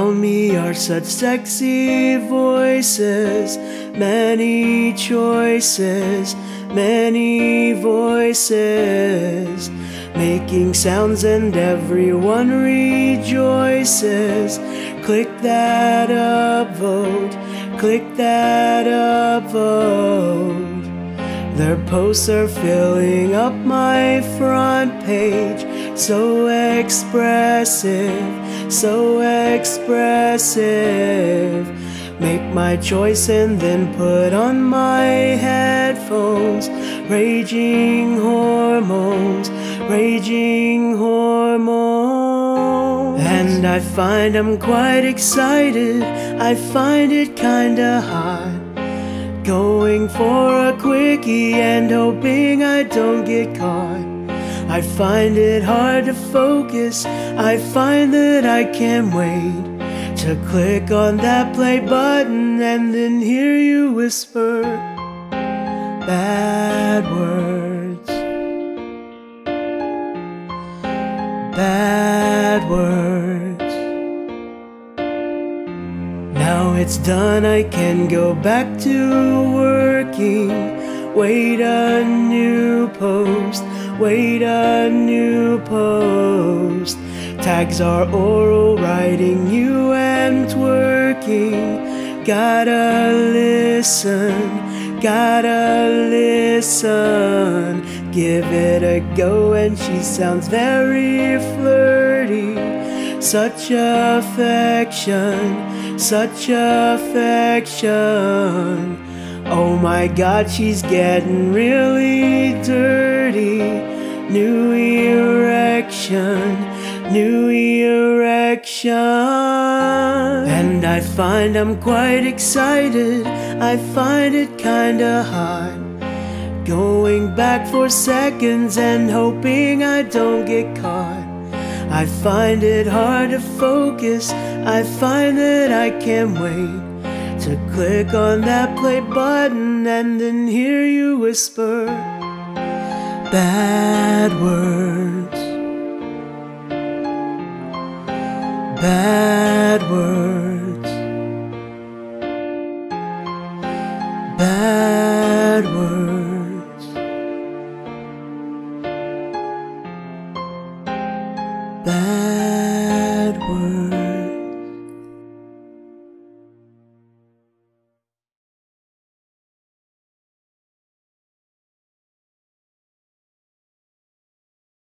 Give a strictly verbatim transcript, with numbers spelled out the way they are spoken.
around me are such sexy voices, many choices, many voices, making sounds and everyone rejoices. Click that upvote, click that upvote. Their posts are filling up my front page, so expressive, so expressive. Make my choice and then put on my headphones. Raging hormones, raging hormones. And I find I'm quite excited, I find it kinda hot, going for a quickie and hoping I don't get caught. I find it hard to focus, I find that I can't wait to click on that play button and then hear you whisper bad words, bad words. Now it's done, I can go back to working. Wait a new post, wait a new post. Tags are oral, writing you and twerking. Gotta listen, gotta listen. Give it a go and she sounds very flirty. Such affection, such affection. Oh my God, she's getting really dirty. New erection, new erection. And I find I'm quite excited, I find it kinda hot, going back for seconds and hoping I don't get caught. I find it hard to focus, I find that I can't wait to click on that play button and then hear you whisper bad words, bad words, bad